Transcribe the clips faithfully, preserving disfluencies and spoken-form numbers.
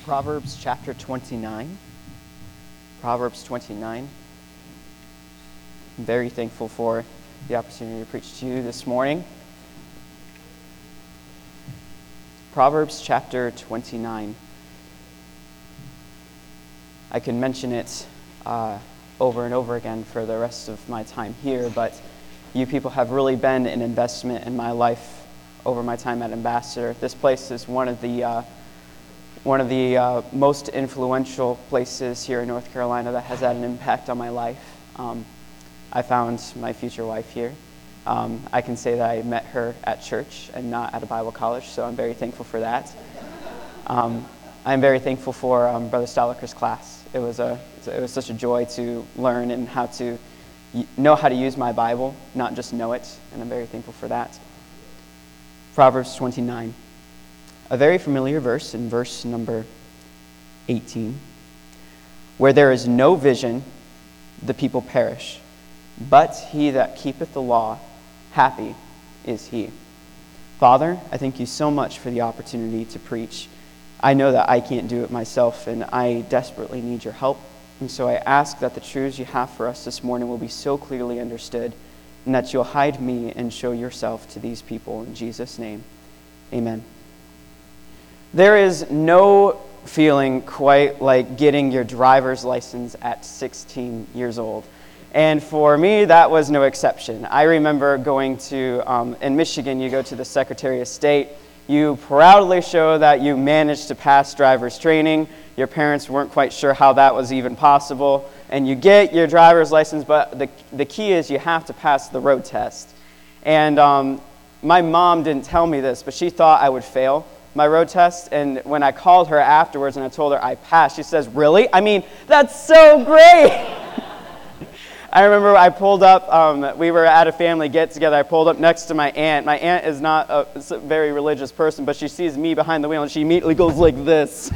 Proverbs chapter twenty-nine. Proverbs twenty-nine. I'm very thankful for the opportunity to preach to you this morning. Proverbs chapter twenty-nine. I can mention it uh, over and over again for the rest of my time here, but you people have really been an investment in my life over my time at Ambassador. This place is one of the uh, one of the uh, most influential places here in North Carolina that has had an impact on my life. Um, I found my future wife here. Um, I can say that I met her at church and not at a Bible college, so I'm very thankful for that. Um, I'm very thankful for um, Brother Stoliker's class. It was a it was such a joy to learn and how to know how to use my Bible, not just know it, and I'm very thankful for that. Proverbs twenty-nine. A very familiar verse in verse number eighteen. Where there is no vision, the people perish, but he that keepeth the law, happy is he. Father, I thank you so much for the opportunity to preach. I know that I can't do it myself, and I desperately need your help. And so I ask that the truths you have for us this morning will be so clearly understood, and that you'll hide me and show yourself to these people. In Jesus' name, amen. There is no feeling quite like getting your driver's license at sixteen years old. And for me, that was no exception. I remember going to, um, in Michigan, you go to the Secretary of State. You proudly show that you managed to pass driver's training. Your parents weren't quite sure how that was even possible. And you get your driver's license, but the, the key is you have to pass the road test. And um, my mom didn't tell me this, but she thought I would fail my road test. And when I called her afterwards and I told her I passed, she says, "Really? I mean, that's so great." I remember I pulled up, um, we were at a family get-together, I pulled up next to my aunt. My aunt is not a, a very religious person, but she sees me behind the wheel and she immediately goes like this.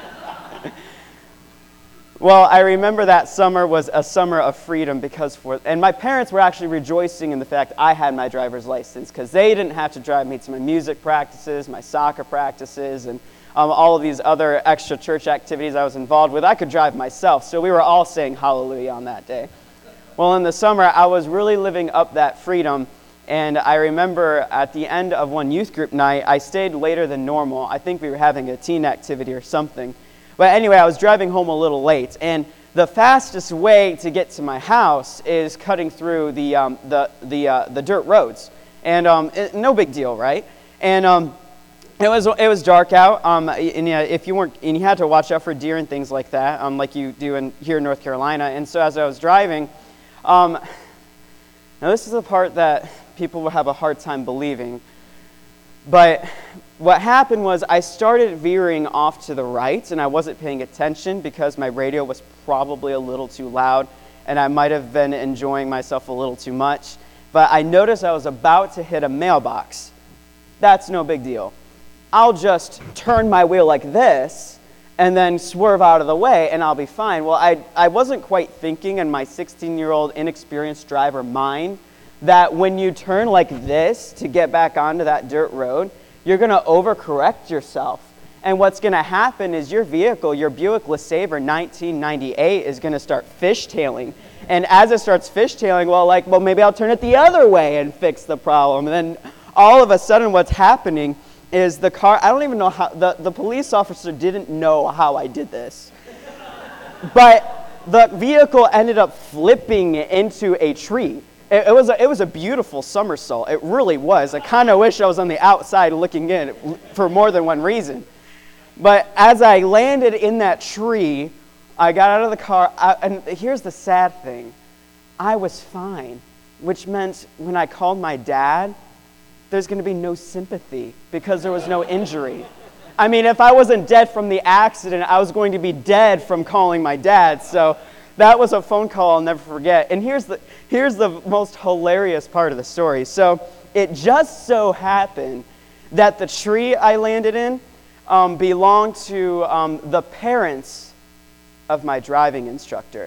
Well, I remember that summer was a summer of freedom because for, and my parents were actually rejoicing in the fact I had my driver's license because they didn't have to drive me to my music practices, my soccer practices, and um, all of these other extra church activities I was involved with. I could drive myself, so we were all saying hallelujah on that day. Well, in the summer, I was really living up that freedom, and I remember at the end of one youth group night, I stayed later than normal. I think we were having a teen activity or something. But anyway, I was driving home a little late, and the fastest way to get to my house is cutting through the um, the the uh, the dirt roads, and um, it, no big deal, right? And um, it was it was dark out, um, and yeah, if you weren't, and you had to watch out for deer and things like that, um, like you do in here in North Carolina. And so as I was driving. Um, now this is the part that people will have a hard time believing, but what happened was I started veering off to the right and I wasn't paying attention because my radio was probably a little too loud and I might have been enjoying myself a little too much, but I noticed I was about to hit a mailbox. That's no big deal. I'll just turn my wheel like this and then swerve out of the way, and I'll be fine. Well, I I wasn't quite thinking in my sixteen-year-old inexperienced driver mind that when you turn like this to get back onto that dirt road, you're going to overcorrect yourself. And what's going to happen is your vehicle, your Buick LeSabre nineteen ninety-eight, is going to start fishtailing. And as it starts fishtailing, well, like, well, maybe I'll turn it the other way and fix the problem. And then all of a sudden what's happening is the car, I don't even know how, the, the police officer didn't know how I did this. But the vehicle ended up flipping into a tree. It, it was a, it was a beautiful somersault. It really was. I kind of wish I was on the outside looking in for more than one reason. But as I landed in that tree, I got out of the car, I, and here's the sad thing. I was fine, which meant when I called my dad, there's going to be no sympathy because there was no injury. I mean, if I wasn't dead from the accident, I was going to be dead from calling my dad. So that was a phone call I'll never forget. And here's the here's the most hilarious part of the story. So it just so happened that the tree I landed in um, belonged to um, the parents of my driving instructor.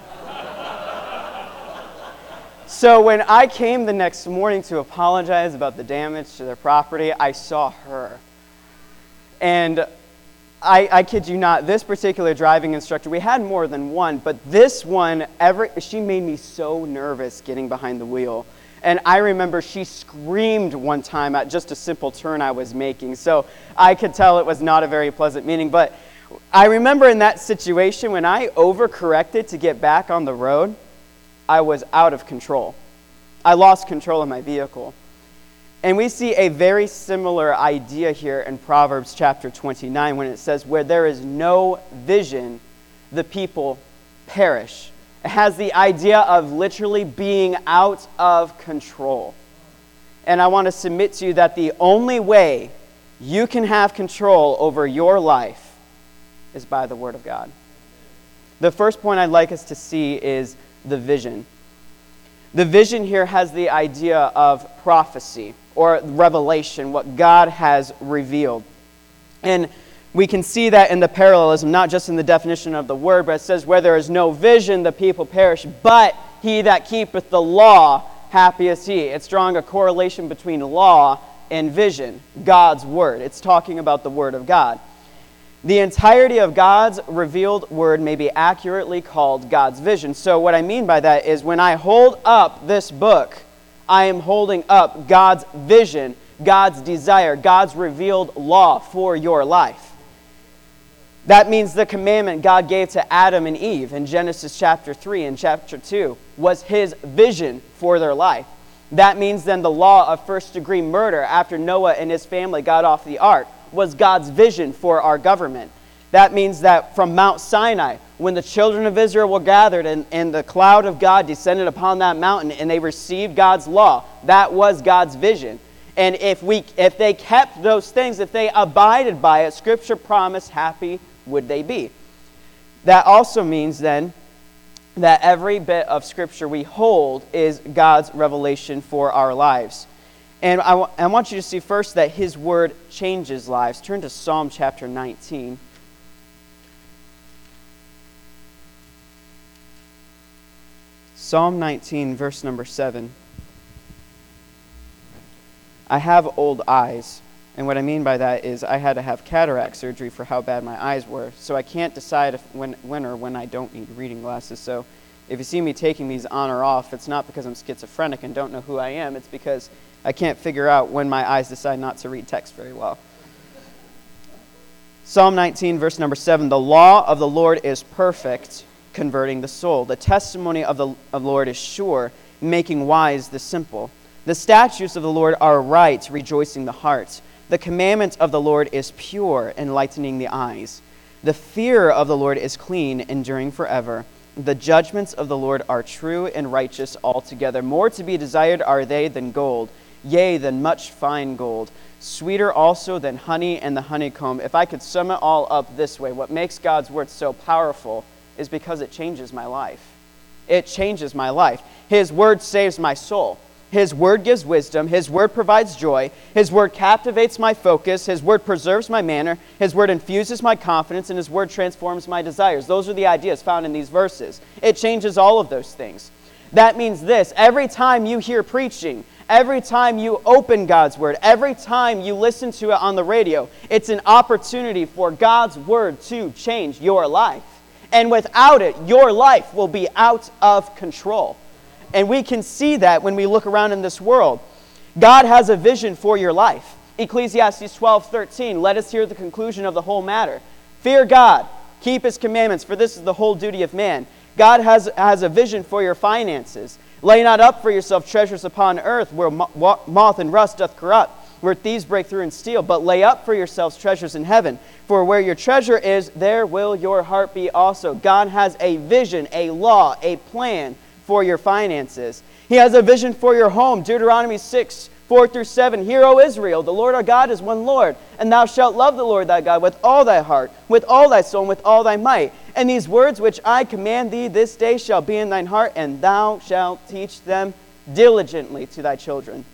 So when I came the next morning to apologize about the damage to their property, I saw her. And I, I kid you not, this particular driving instructor, we had more than one, but this one, every, she made me so nervous getting behind the wheel. And I remember she screamed one time at just a simple turn I was making. So I could tell it was not a very pleasant meeting. But I remember in that situation, when I overcorrected to get back on the road, I was out of control. I lost control of my vehicle. And we see a very similar idea here in Proverbs chapter twenty-nine when it says, where there is no vision, the people perish. It has the idea of literally being out of control. And I want to submit to you that the only way you can have control over your life is by the Word of God. The first point I'd like us to see is the vision. The vision here has the idea of prophecy or revelation, what God has revealed. And we can see that in the parallelism, not just in the definition of the word, but it says, where there is no vision, the people perish, but he that keepeth the law, happy is he. It's drawing a correlation between law and vision, God's word. It's talking about the word of God. The entirety of God's revealed word may be accurately called God's vision. So what I mean by that is when I hold up this book, I am holding up God's vision, God's desire, God's revealed law for your life. That means the commandment God gave to Adam and Eve in Genesis chapter three and chapter two was his vision for their life. That means then the law of first degree murder after Noah and his family got off the ark was God's vision for our government. That means that from Mount Sinai, when the children of Israel were gathered and, and the cloud of God descended upon that mountain and they received God's law, that was God's vision. And if we, if they kept those things, if they abided by it, Scripture promised happy would they be. That also means then that every bit of Scripture we hold is God's revelation for our lives. And I, w- I want you to see first that His Word changes lives. Turn to Psalm chapter nineteen. Psalm nineteen, verse number seven. I have old eyes. And what I mean by that is I had to have cataract surgery for how bad my eyes were. So I can't decide if when, when or when I don't need reading glasses. So if you see me taking these on or off, it's not because I'm schizophrenic and don't know who I am. It's because I can't figure out when my eyes decide not to read text very well. Psalm nineteen, verse number seven. The law of the Lord is perfect, converting the soul. The testimony of the, of the Lord is sure, making wise the simple. The statutes of the Lord are right, rejoicing the heart. The commandment of the Lord is pure, enlightening the eyes. The fear of the Lord is clean, enduring forever. The judgments of the Lord are true and righteous altogether. More to be desired are they than gold, yea, than much fine gold. Sweeter also than honey and the honeycomb. If I could sum it all up this way, what makes God's word so powerful is because it changes my life. It changes my life. His word saves my soul. His word gives wisdom. His word provides joy. His word captivates my focus. His word preserves my manner. His word infuses my confidence, and His word transforms my desires. Those are the ideas found in these verses. It changes all of those things. That means this: every time you hear preaching, every time you open God's word, every time you listen to it on the radio, it's an opportunity for God's word to change your life. And without it, your life will be out of control. And we can see that when we look around in this world. God has a vision for your life. Ecclesiastes twelve thirteen, let us hear the conclusion of the whole matter. Fear God, keep His commandments, for this is the whole duty of man. God has, has a vision for your finances. Lay not up for yourself treasures upon earth, where mo- moth and rust doth corrupt, where thieves break through and steal. But lay up for yourselves treasures in heaven. For where your treasure is, there will your heart be also. God has a vision, a law, a plan for your finances. He has a vision for your home. Deuteronomy six, four through seven. Hear, O Israel, the Lord our God is one Lord, and thou shalt love the Lord thy God with all thy heart, with all thy soul, and with all thy might. And these words which I command thee this day shall be in thine heart, and thou shalt teach them diligently to thy children.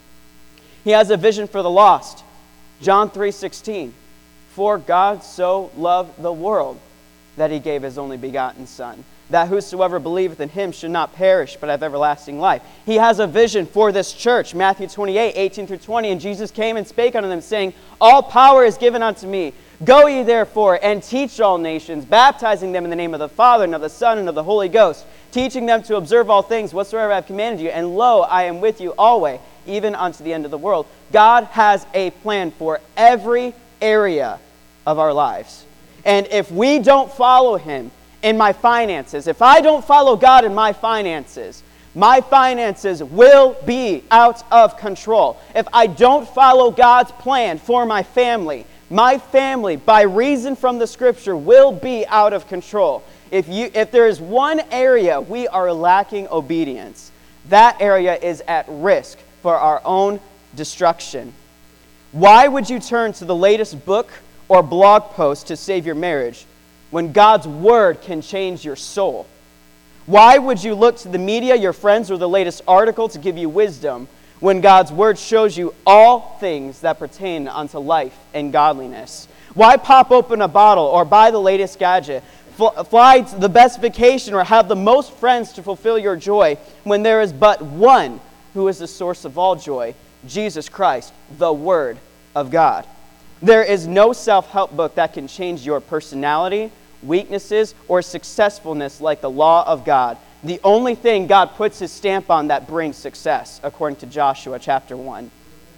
He has a vision for the lost. John three sixteen. For God so loved the world that He gave His only begotten Son, that whosoever believeth in Him should not perish, but have everlasting life. He has a vision for this church. Matthew twenty-eight, eighteen through twenty. And Jesus came and spake unto them, saying, all power is given unto me. Go ye therefore and teach all nations, baptizing them in the name of the Father and of the Son and of the Holy Ghost, teaching them to observe all things whatsoever I have commanded you. And lo, I am with you always, even unto the end of the world. God has a plan for every area of our lives. And if we don't follow him in my finances, if I don't follow God in my finances, my finances will be out of control. If I don't follow God's plan for my family, my family, by reason from the Scripture, will be out of control. If you, if there is one area we are lacking obedience, that area is at risk for our own destruction. Why would you turn to the latest book or blog post to save your marriage when God's Word can change your soul? Why would you look to the media, your friends, or the latest article to give you wisdom when God's Word shows you all things that pertain unto life and godliness? Why pop open a bottle or buy the latest gadget, fly to the best vacation, or have the most friends to fulfill your joy when there is but one who is the source of all joy, Jesus Christ, the Word of God? There is no self-help book that can change your personality, weaknesses, or successfulness like the law of God. The only thing God puts his stamp on that brings success, according to Joshua chapter one.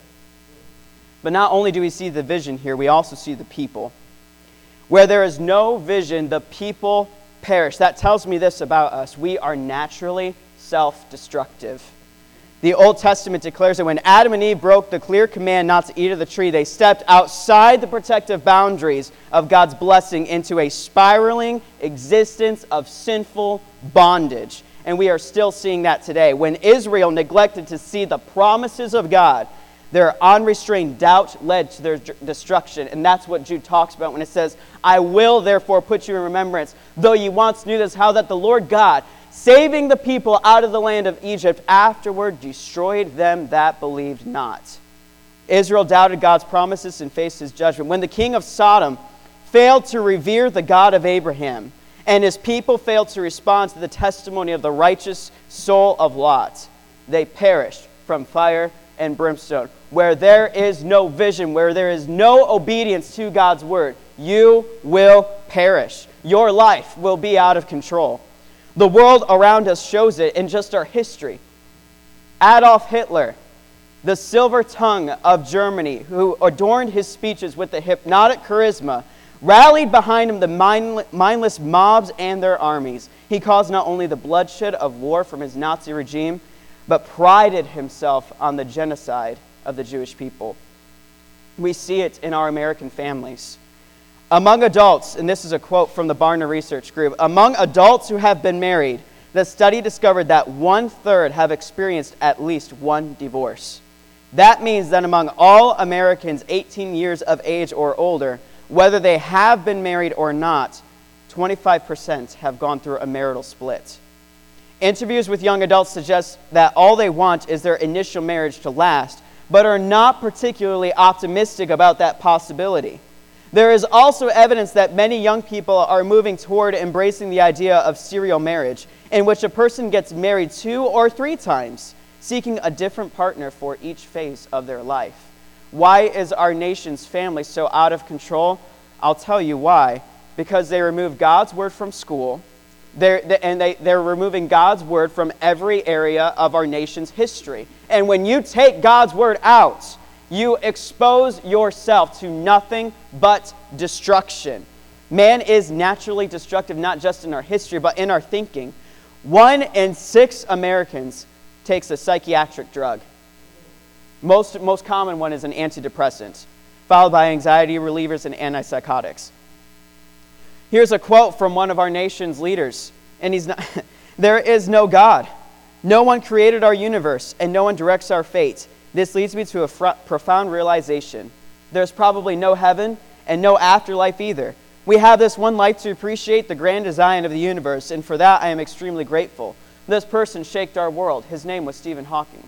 But not only do we see the vision here, we also see the people. Where there is no vision, the people perish. That tells me this about us. We are naturally self-destructive. The Old Testament declares that when Adam and Eve broke the clear command not to eat of the tree, they stepped outside the protective boundaries of God's blessing into a spiraling existence of sinful bondage. And we are still seeing that today. When Israel neglected to see the promises of God, their unrestrained doubt led to their destruction. And that's what Jude talks about when it says, I will therefore put you in remembrance, though you once knew this, how that the Lord God, saving the people out of the land of Egypt, afterward destroyed them that believed not. Israel doubted God's promises and faced his judgment. When the king of Sodom failed to revere the God of Abraham, and his people failed to respond to the testimony of the righteous soul of Lot, they perished from fire and brimstone. Where there is no vision, where there is no obedience to God's word, you will perish. Your life will be out of control. The world around us shows it in just our history. Adolf Hitler, the silver tongue of Germany, who adorned his speeches with the hypnotic charisma, rallied behind him the mindless mobs and their armies. He caused not only the bloodshed of war from his Nazi regime, but prided himself on the genocide of the Jewish people. We see it in our American families. Among adults, and this is a quote from the Barna Research Group, among adults who have been married, the study discovered that one-third have experienced at least one divorce. That means that among all Americans eighteen years of age or older, whether they have been married or not, twenty-five percent have gone through a marital split. Interviews with young adults suggest that all they want is their initial marriage to last, but are not particularly optimistic about that possibility. There is also evidence that many young people are moving toward embracing the idea of serial marriage, in which a person gets married two or three times, seeking a different partner for each phase of their life. Why is our nation's family so out of control? I'll tell you why. Because they remove God's word from school, they're, they, and they, they're removing God's word from every area of our nation's history. And when you take God's word out, you expose yourself to nothing but destruction. Man is naturally destructive, not just in our history, but in our thinking. One in six Americans takes a psychiatric drug. Most, most common one is an antidepressant, followed by anxiety relievers and antipsychotics. Here's a quote from one of our nation's leaders, and he's not, there is no God. No one created our universe, and no one directs our fate. This leads me to a fr- profound realization. There's probably no heaven and no afterlife either. We have this one life to appreciate the grand design of the universe, and for that I am extremely grateful. This person shaped our world. His name was Stephen Hawking.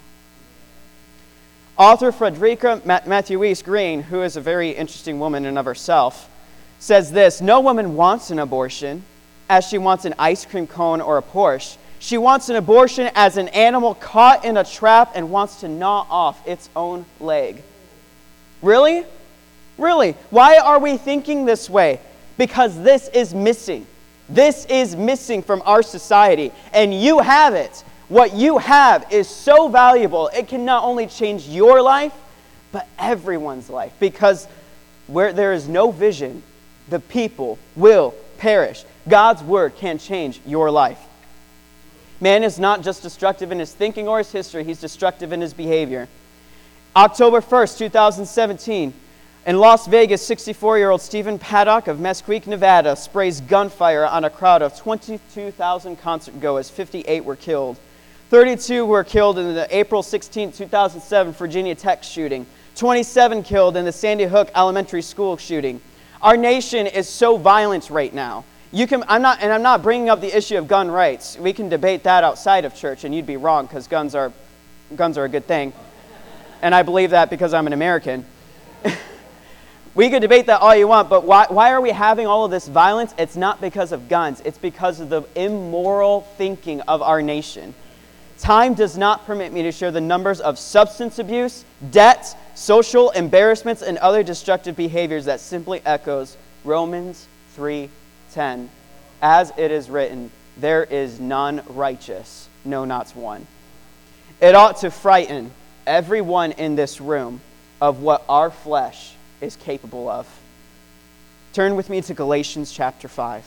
Author Frederica Mathieusse Green, who is a very interesting woman in and of herself, says this: no woman wants an abortion as she wants an ice cream cone or a Porsche. She wants an abortion as an animal caught in a trap and wants to gnaw off its own leg. Really? Really, why are we thinking this way? Because this is missing. This is missing from our society, and you have it. What you have is so valuable, it can not only change your life, but everyone's life. Because where there is no vision, the people will perish. God's word can change your life. Man is not just destructive in his thinking or his history, he's destructive in his behavior. October first, two thousand seventeen, in Las Vegas, sixty-four-year-old Stephen Paddock of Mesquite, Nevada, sprays gunfire on a crowd of twenty-two thousand concert-goers. fifty-eight were killed. thirty-two were killed in the April sixteenth, two thousand seven Virginia Tech shooting. twenty-seven killed in the Sandy Hook Elementary School shooting. Our nation is so violent right now. You can, I'm not, and I'm not bringing up the issue of gun rights. We can debate that outside of church, and you'd be wrong because guns are, guns are a good thing. And I believe that because I'm an American. We could debate that all you want, but why, why are we having all of this violence? It's not because of guns. It's because of the immoral thinking of our nation. Time does not permit me to share the numbers of substance abuse, debt, social embarrassments, and other destructive behaviors that simply echoes Romans three ten. As it is written, there is none righteous, no, not one. It ought to frighten everyone in this room of what our flesh is capable of. Turn with me to Galatians chapter five.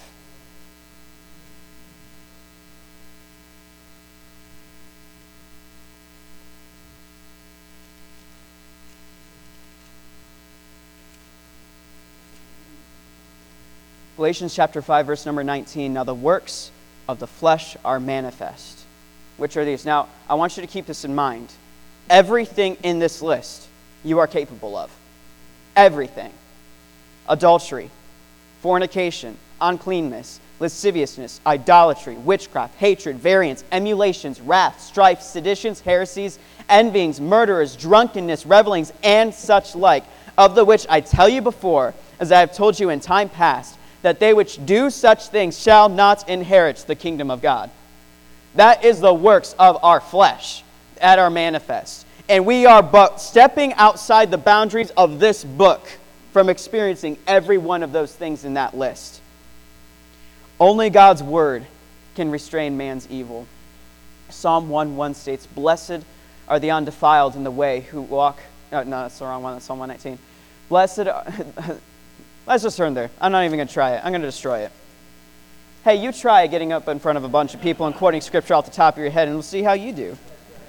Galatians chapter five, verse number nineteen. Now the works of the flesh are manifest. Which are these? Now, I want you to keep this in mind. Everything in this list you are capable of. Everything. Adultery, fornication, uncleanness, lasciviousness, idolatry, witchcraft, hatred, variance, emulations, wrath, strife, seditions, heresies, envyings, murderers, drunkenness, revelings, and such like, of the which I tell you before, as I have told you in time past, that they which do such things shall not inherit the kingdom of God. That is the works of our flesh that are manifest. And we are but stepping outside the boundaries of this book from experiencing every one of those things in that list. Only God's word can restrain man's evil. Psalm one one states, "Blessed are the undefiled in the way who walk..." No, no, that's the wrong one. That's Psalm one nineteen. Blessed are... Let's just turn there. I'm not even going to try it. I'm going to destroy it. Hey, you try getting up in front of a bunch of people and quoting scripture off the top of your head, and we'll see how you do.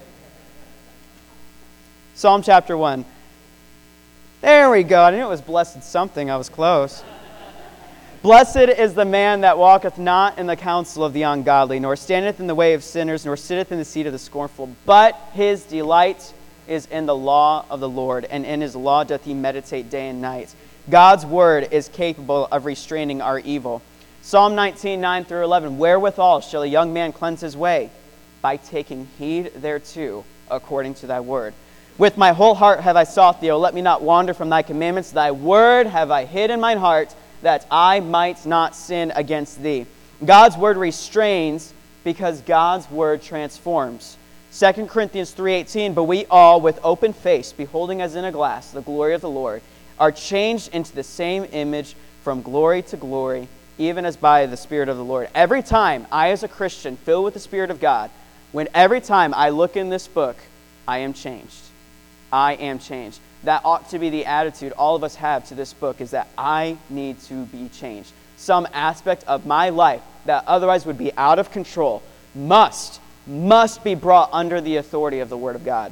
Psalm chapter one. There we go. I knew it was blessed something. I was close. Blessed is the man that walketh not in the counsel of the ungodly, nor standeth in the way of sinners, nor sitteth in the seat of the scornful. But his delight is in the law of the Lord, and in his law doth he meditate day and night. God's word is capable of restraining our evil. Psalm nineteen, nine through eleven. Wherewithal shall a young man cleanse his way? By taking heed thereto, according to thy word. With my whole heart have I sought thee, O let me not wander from thy commandments. Thy word have I hid in mine heart, that I might not sin against thee. God's word restrains because God's word transforms. Second Corinthians three eighteen, but we all with open face, beholding as in a glass the glory of the Lord, are changed into the same image from glory to glory, even as by the Spirit of the Lord. Every time I, as a Christian, filled with the Spirit of God, when every time I look in this book, I am changed. I am changed. That ought to be the attitude all of us have to this book, is that I need to be changed. Some aspect of my life that otherwise would be out of control must, must be brought under the authority of the Word of God.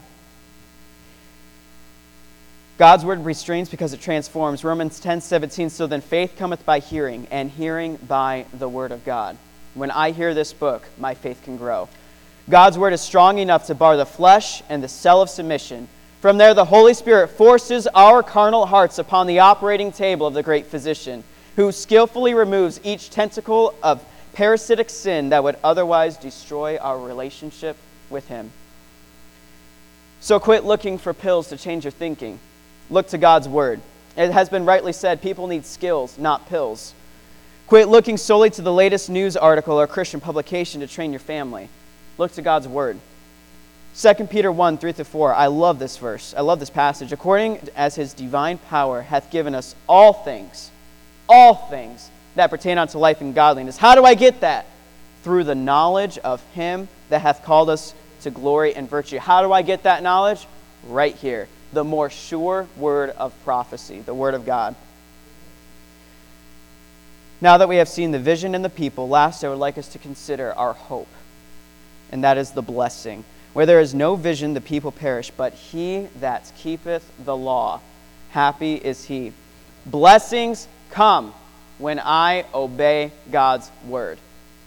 God's word restrains because it transforms. Romans ten seventeen, so then faith cometh by hearing, and hearing by the word of God. When I hear this book, my faith can grow. God's word is strong enough to bar the flesh and the cell of submission. From there, the Holy Spirit forces our carnal hearts upon the operating table of the great physician, who skillfully removes each tentacle of parasitic sin that would otherwise destroy our relationship with him. So quit looking for pills to change your thinking. Look to God's word. It has been rightly said, people need skills, not pills. Quit looking solely to the latest news article or Christian publication to train your family. Look to God's word. Second Peter one, three through four. I love this verse. I love this passage. According as his divine power hath given us all things, all things that pertain unto life and godliness. How do I get that? Through the knowledge of him that hath called us to glory and virtue. How do I get that knowledge? Right here. The more sure word of prophecy, the word of God. Now that we have seen the vision and the people, last I would like us to consider our hope. And that is the blessing. Where there is no vision, the people perish, but he that keepeth the law, happy is he. Blessings come when I obey God's word.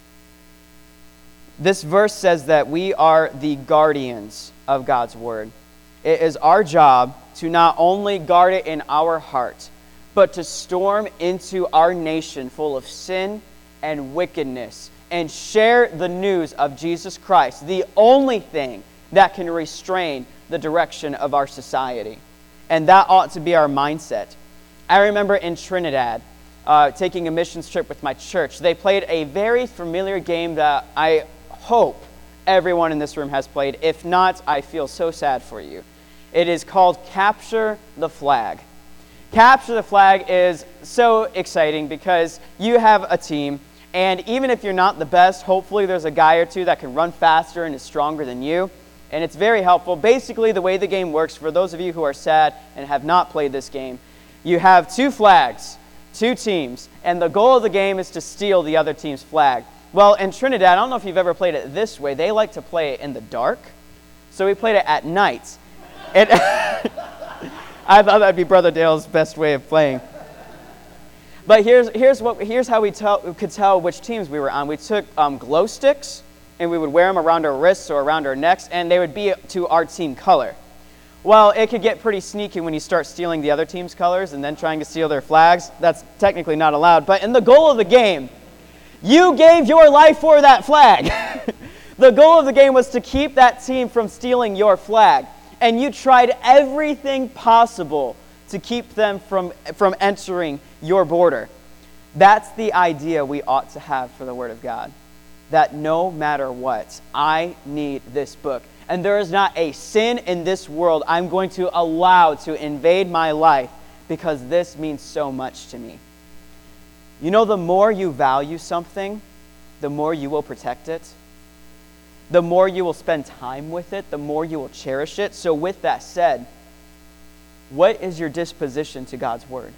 This verse says that we are the guardians of God's word. It is our job to not only guard it in our heart, but to storm into our nation full of sin and wickedness and share the news of Jesus Christ, the only thing that can restrain the direction of our society. And that ought to be our mindset. I remember in Trinidad, uh, taking a missions trip with my church, they played a very familiar game that I hope everyone in this room has played. If not, I feel so sad for you. It is called Capture the Flag. Capture the Flag is so exciting because you have a team, and even if you're not the best, hopefully there's a guy or two that can run faster and is stronger than you. And it's very helpful. Basically, the way the game works, for those of you who are sad and have not played this game, you have two flags, two teams, and the goal of the game is to steal the other team's flag. Well, in Trinidad, I don't know if you've ever played it this way. They like to play it in the dark, so we played it at night. And I thought that'd be Brother Dale's best way of playing. But here's here's what here's how we tell we could tell which teams we were on. We took um, glow sticks, and we would wear them around our wrists or around our necks, and they would be to our team color. Well, it could get pretty sneaky when you start stealing the other team's colors and then trying to steal their flags. That's technically not allowed. But in the goal of the game, you gave your life for that flag. The goal of the game was to keep that team from stealing your flag. And you tried everything possible to keep them from, from entering your border. That's the idea we ought to have for the Word of God. That no matter what, I need this book. And there is not a sin in this world I'm going to allow to invade my life because this means so much to me. You know, the more you value something, the more you will protect it. The more you will spend time with it, the more you will cherish it. So with that said, what is your disposition to God's Word?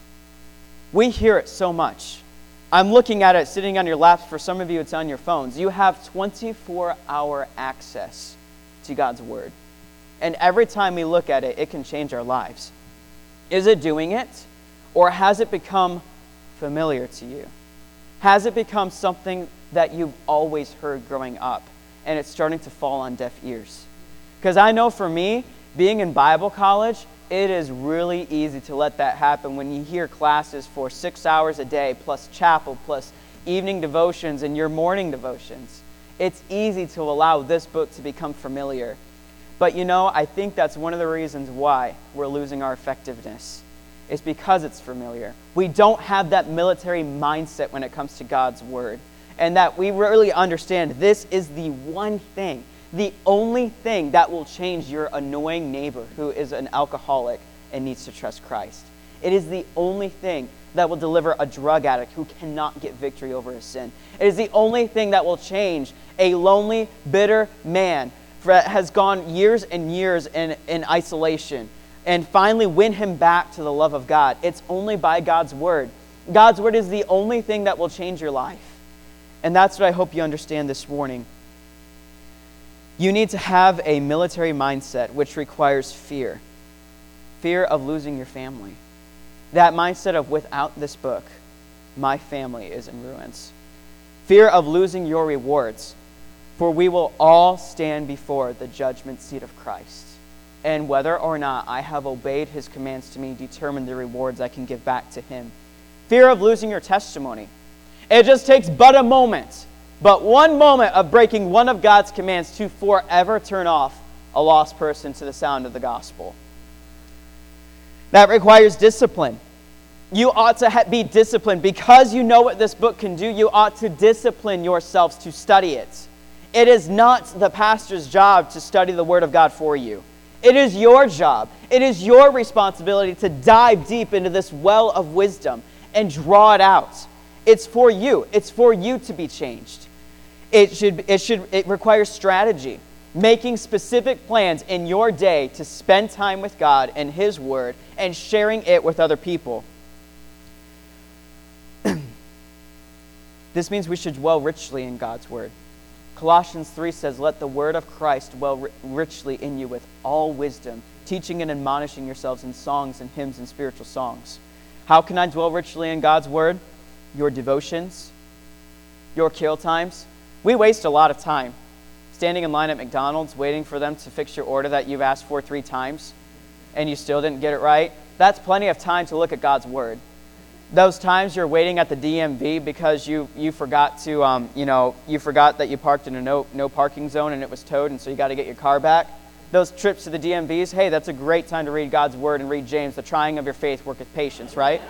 We hear it so much. I'm looking at it sitting on your laps. For some of you, it's on your phones. You have twenty-four hour access to God's Word. And every time we look at it, it can change our lives. Is it doing it? Or has it become familiar to you? Has it become something that you've always heard growing up and it's starting to fall on deaf ears? Because I know for me, being in Bible college, it is really easy to let that happen when you hear classes for six hours a day, plus chapel, plus evening devotions and your morning devotions. It's easy to allow this book to become familiar. But you know, I think that's one of the reasons why we're losing our effectiveness. It's because it's familiar. We don't have that military mindset when it comes to God's Word. And that we really understand this is the one thing, the only thing that will change your annoying neighbor who is an alcoholic and needs to trust Christ. It is the only thing that will deliver a drug addict who cannot get victory over his sin. It is the only thing that will change a lonely, bitter man that has gone years and years in, in isolation and finally win him back to the love of God. It's only by God's Word. God's Word is the only thing that will change your life. And that's what I hope you understand this morning. You need to have a military mindset which requires fear. Fear of losing your family. That mindset of without this book, my family is in ruins. Fear of losing your rewards. For we will all stand before the judgment seat of Christ. And whether or not I have obeyed His commands to me determine the rewards I can give back to Him. Fear of losing your testimony. It just takes but a moment, but one moment of breaking one of God's commands to forever turn off a lost person to the sound of the gospel. That requires discipline. You ought to ha- be disciplined. Because you know what this book can do, you ought to discipline yourselves to study it. It is not the pastor's job to study the Word of God for you. It is your job. It is your responsibility to dive deep into this well of wisdom and draw it out. It's for you. It's for you to be changed. It should, it should, it requires strategy, making specific plans in your day to spend time with God and His Word and sharing it with other people. This means we should dwell richly in God's Word. Colossians three says, "Let the word of Christ dwell richly in you with all wisdom, teaching and admonishing yourselves in songs and hymns and spiritual songs." How can I dwell richly in God's Word? Your devotions, your kill times. We waste a lot of time standing in line at McDonald's waiting for them to fix your order that you've asked for three times and you still didn't get it right. That's plenty of time to look at God's Word. Those times you're waiting at the D M V because you you forgot to um, you know you forgot that you parked in a no no parking zone and it was towed, and so you got to get your car back. Those trips to the D M Vs, hey, that's a great time to read God's Word and read James. The trying of your faith worketh patience, right?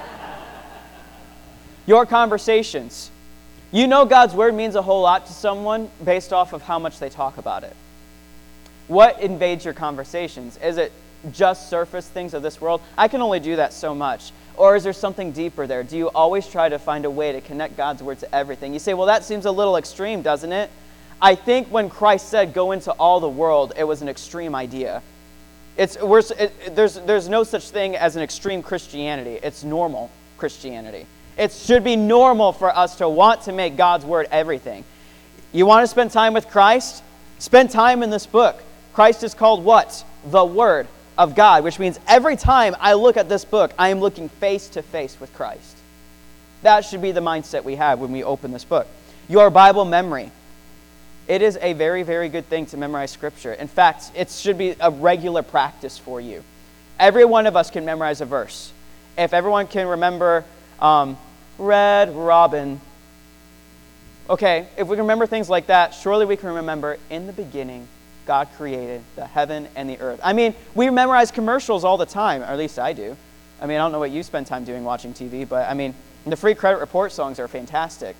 Your conversations. You know God's Word means a whole lot to someone based off of how much they talk about it. What invades your conversations? Is it just surface things of this world? I can only do that so much. Or is there something deeper there? Do you always try to find a way to connect God's Word to everything? You say, well, that seems a little extreme, doesn't it? I think when Christ said, go into all the world, it was an extreme idea. It's we're, it, there's, there's no such thing as an extreme Christianity. It's normal Christianity. It should be normal for us to want to make God's Word everything. You want to spend time with Christ? Spend time in this book. Christ is called what? The Word of God, which means every time I look at this book, I am looking face to face with Christ. That should be the mindset we have when we open this book. Your Bible memory. It is a very, very good thing to memorize Scripture. In fact, it should be a regular practice for you. Every one of us can memorize a verse. If everyone can remember um, Red Robin, okay, if we can remember things like that, surely we can remember in the beginning, God created the heaven and the earth. I mean, we memorize commercials all the time, or at least I do. I mean, I don't know what you spend time doing watching T V, but I mean, the free credit report songs are fantastic.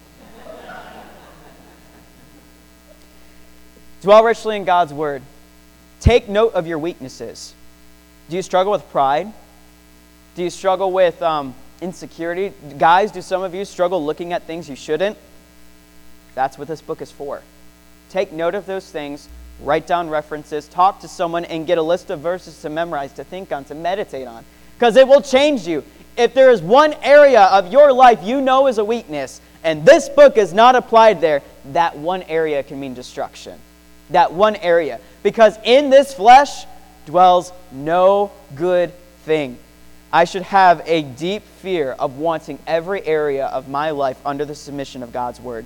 Dwell richly in God's Word. Take note of your weaknesses. Do you struggle with pride? Do you struggle with um, insecurity? Guys, do some of you struggle looking at things you shouldn't? That's what this book is for. Take note of those things. Write down references, talk to someone, and get a list of verses to memorize, to think on, to meditate on. Because it will change you. If there is one area of your life you know is a weakness, and this book is not applied there, that one area can mean destruction. That one area. Because in this flesh dwells no good thing. I should have a deep fear of wanting every area of my life under the submission of God's Word.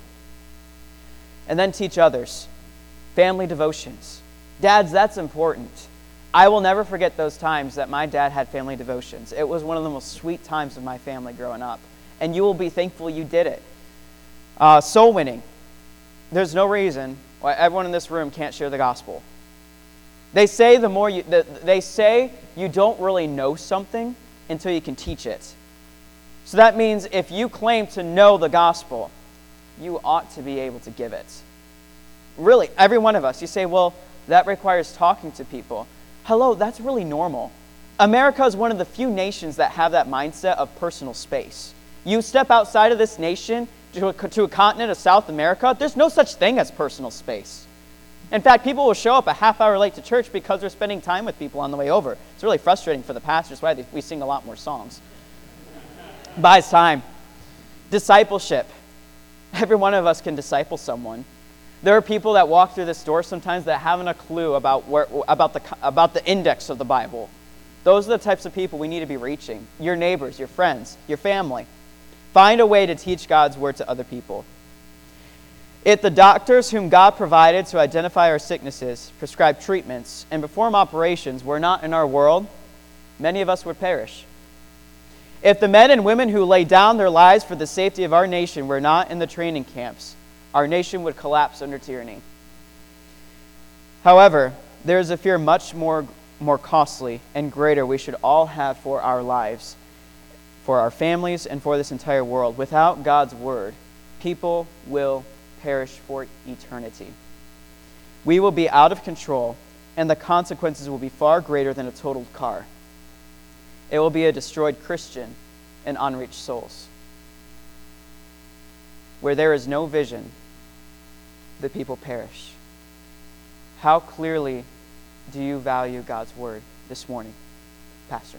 And then teach others. Family devotions. Dads, that's important. I will never forget those times that my dad had family devotions. It was one of the most sweet times of my family growing up. And you will be thankful you did it. Uh, soul winning. There's no reason why everyone in this room can't share the gospel. They say the more you, the, they say you don't really know something until you can teach it. So that means if you claim to know the gospel, you ought to be able to give it. Really, every one of us. You say, well, that requires talking to people. Hello, that's really normal. America is one of the few nations that have that mindset of personal space. You step outside of this nation to a, to a continent of South America, there's no such thing as personal space. In fact, people will show up a half hour late to church because they're spending time with people on the way over. It's really frustrating for the pastors. Why they, we sing a lot more songs. Buys time. Discipleship. Every one of us can disciple someone. There are people that walk through this door sometimes that haven't a clue about where about the about the index of the Bible. Those are the types of people we need to be reaching. Your neighbors, your friends, your family. Find a way to teach God's Word to other people. If the doctors whom God provided to identify our sicknesses, prescribe treatments, and perform operations were not in our world, many of us would perish. If the men and women who lay down their lives for the safety of our nation were not in the training camps, our nation would collapse under tyranny. However, there is a fear much more, more costly and greater we should all have for our lives, for our families, and for this entire world. Without God's Word, people will perish for eternity. we will be out of control, and the consequences will be far greater than a totaled car. It will be a destroyed Christian and unreached souls. Where there is no vision, the people perish. How clearly do you value God's word this morning, Pastor?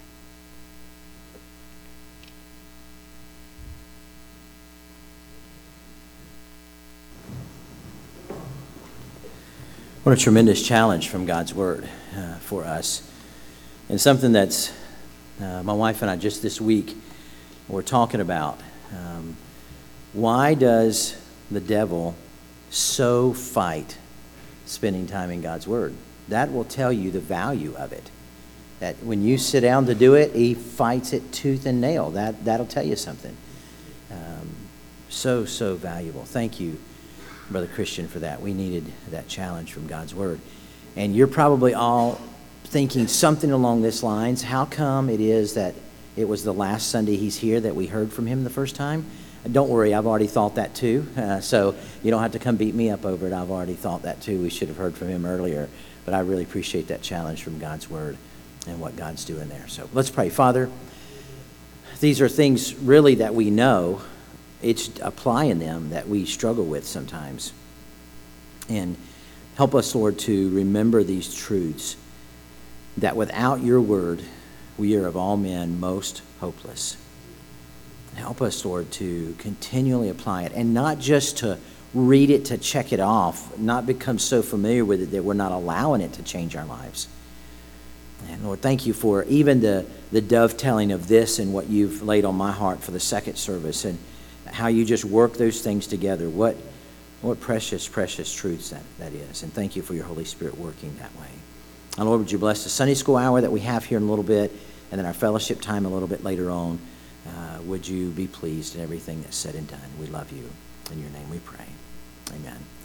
What a tremendous challenge from God's word uh, for us. And something that's, uh, my wife and I just this week were talking about. Um, why does the devil so fight spending time in God's word? That will tell you the value of it. That when you sit down to do it, he fights it tooth and nail. That, that'll tell you something. Um, so, so valuable. Thank you, Brother Christian, for that. We needed that challenge from God's word. And you're probably all thinking something along this lines. How come it is that it was the last Sunday he's here that we heard from him the first time? Don't worry, I've already thought that too. Uh, so you don't have to come beat me up over it. I've already thought that too. We should have heard from him earlier. But I really appreciate that challenge from God's word and what God's doing there. So let's pray. Father, these are things really that we know. It's applying them that we struggle with sometimes. And help us, Lord, to remember these truths, that without your word, we are of all men most hopeless. Help us, Lord, to continually apply it, and not just to read it to check it off, not become so familiar with it that we're not allowing it to change our lives. And Lord, thank you for even the, the dovetailing of this and what you've laid on my heart for the second service, and how you just work those things together. What what precious, precious truths that, that is. And thank you for your Holy Spirit working that way. And Lord, would you bless the Sunday school hour that we have here in a little bit, and then our fellowship time a little bit later on. Uh, would you be pleased in everything that's said and done? We love you. In your name we pray. Amen.